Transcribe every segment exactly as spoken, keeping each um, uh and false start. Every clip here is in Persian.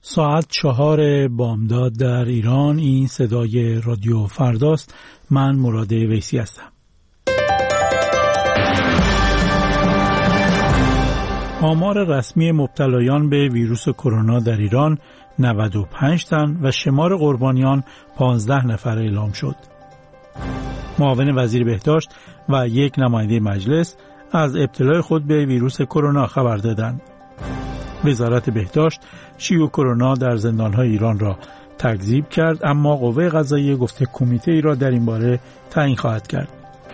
ساعت چهار بامداد در ایران. این صدای رادیو فرداست. من مراد ویسی هستم. آمار رسمی مبتلایان به ویروس کرونا در ایران نود و پنج تن و شمار قربانیان پانزده نفر اعلام شد. معاون وزیر بهداشت و یک نماینده مجلس از ابتلای خود به ویروس کرونا خبر دادند. وزارت بهداشت شیوع کرونا در زندان‌های ایران را تکذیب کرد، اما قوه قضاییه گفته کمیته ای را در این باره تعیین خواهد کرد.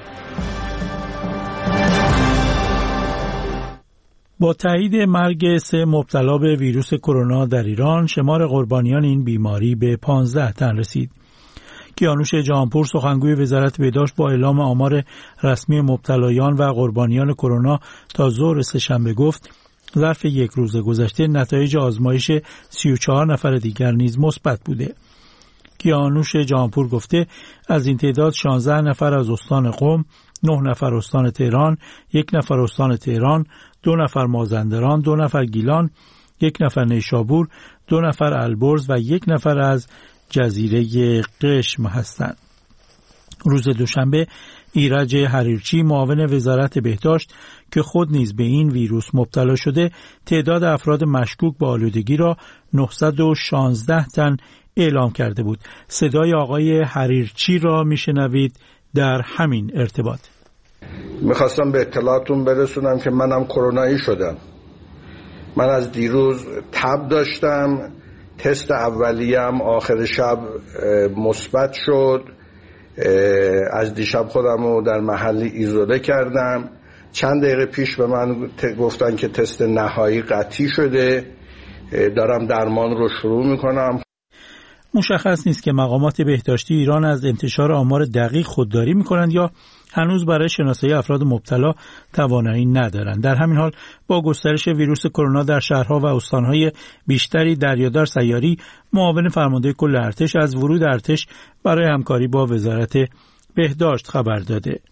با تایید مرگ سه مبتلا به ویروس کرونا در ایران، شمار قربانیان این بیماری به پانزده تن رسید. کیانوش جهانپور سخنگوی وزارت بهداشت با اعلام آمار رسمی مبتلایان و قربانیان کرونا تا ظهر سه‌شنبه گفت ظرف یک روز گذشته نتایج آزمایش سی و چهار نفر دیگر نیز مثبت بوده. کیانوش جهانپور گفته از این تعداد شانزده نفر از استان قم، نه نفر استان تهران، یک نفر استان تهران، دو نفر مازندران، دو نفر گیلان، یک نفر نیشابور، دو نفر البرز و یک نفر از جزیره قشم هستند. روز دوشنبه ایرج حریرچی معاون وزارت بهداشت که خود نیز به این ویروس مبتلا شده، تعداد افراد مشکوک به آلودگی را نهصد و شانزده تن اعلام کرده بود. صدای آقای حریرچی را میشنوید در همین ارتباط. میخواستم به اطلاعاتون برسونم که منم کرونایی شدم. من از دیروز تب داشتم، تست اولیه‌ام آخر شب مثبت شد. از دیشب خودم رو در محلی ایزوله کردم. چند دقیقه پیش به من گفتن که تست نهایی قطعی شده. دارم درمان رو شروع میکنم. مشخص نیست که مقامات بهداشتی ایران از انتشار آمار دقیق خودداری میکنند یا هنوز برای شناسایی افراد مبتلا توانایی ندارند. در همین حال با گسترش ویروس کرونا در شهرها و استانهای بیشتری دریادار سیاری، معاون فرمانده کل ارتش از ورود ارتش برای همکاری با وزارت بهداشت خبر داده.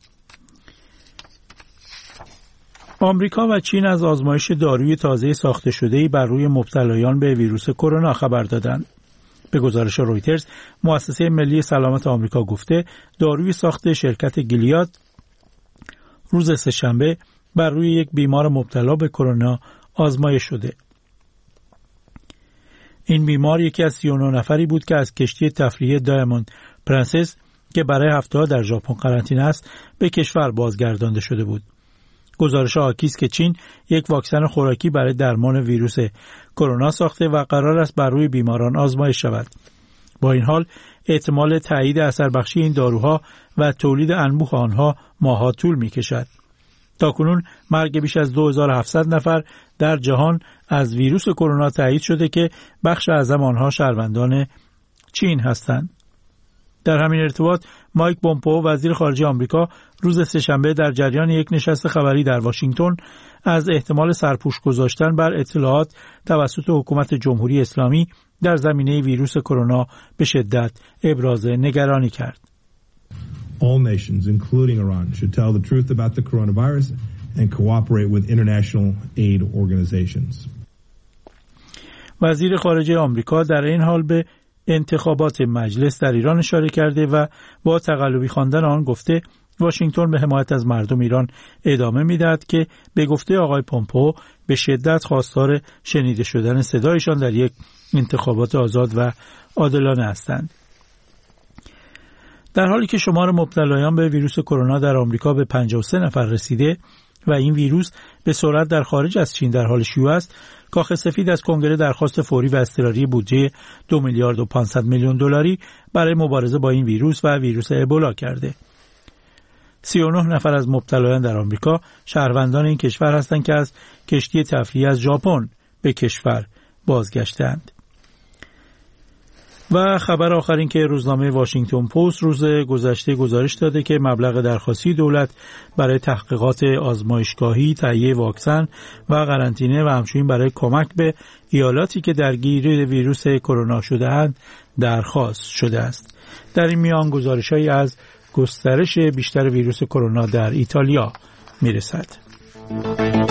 آمریکا و چین از آزمایش داروی تازه ساخته شده‌ای بر روی مبتلایان به ویروس کرونا خبر دادند. به گزارش رویترز، مؤسسه ملی سلامت آمریکا گفته داروی ساخت شرکت گیلیاد روز سه‌شنبه بر روی یک بیمار مبتلا به کرونا آزمایش شده. این بیمار یکی از سی و نه نفری بود که از کشتی تفریحی دایموند پرنسس که برای هفته ها در ژاپن قرنطینه است به کشور بازگردانده شده بود. گزارش حاکی است که چین یک واکسن خوراکی برای درمان ویروس کرونا ساخته و قرار است بر روی بیماران آزمایش شود. با این حال احتمال تایید اثر بخشی این داروها و تولید انبوه آنها ماه‌ها طول می‌کشد. تاکنون مرگ بیش از دو هزار و هفتصد نفر در جهان از ویروس کرونا تایید شده که بخش اعظم آنها شهروندان چین هستند. در همین ارتباط مایک پومپئو وزیر خارجه آمریکا روز سه‌شنبه در جریان یک نشست خبری در واشنگتن از احتمال سرپوش گذاشتن بر اطلاعات توسط حکومت جمهوری اسلامی در زمینه ویروس کرونا به شدت ابراز نگرانی کرد. All nations, including Iran, should tell the truth about the coronavirus and cooperate with international aid organizations. وزیر خارجه آمریکا در این حال به انتخابات مجلس در ایران اشاره کرده و با تقلبی خواندن آن گفته واشنگتن به حمایت از مردم ایران ادامه می‌دهد که به گفته آقای پومپئو به شدت خواستار شنیده شدن صدایشان در یک انتخابات آزاد و عادلانه هستند. در حالی که شمار مبتلایان به ویروس کرونا در آمریکا به پنجاه و سه نفر رسیده و این ویروس به سرعت در خارج از چین در حال شیوع است، کاخ سفید از کنگره درخواست فوری و اضطراری بودجه دو میلیارد و پانصد میلیون دلاری برای مبارزه با این ویروس و ویروس ابولا کرده. سی و نه نفر از مبتلایان در آمریکا شهروندان این کشور هستند که از کشتی تفریحی از ژاپن به کشور بازگشتند. و خبر آخر این که روزنامه واشنگتن پست روز گذشته گزارش داده که مبلغ درخواستی دولت برای تحقیقات آزمایشگاهی، تهیه واکسن و قرنطینه و همچنین برای کمک به ایالاتی که درگیر ویروس کرونا شده‌اند درخواست شده است. در این میان گزارش‌هایی از گسترش بیشتر ویروس کرونا در ایتالیا میرسد.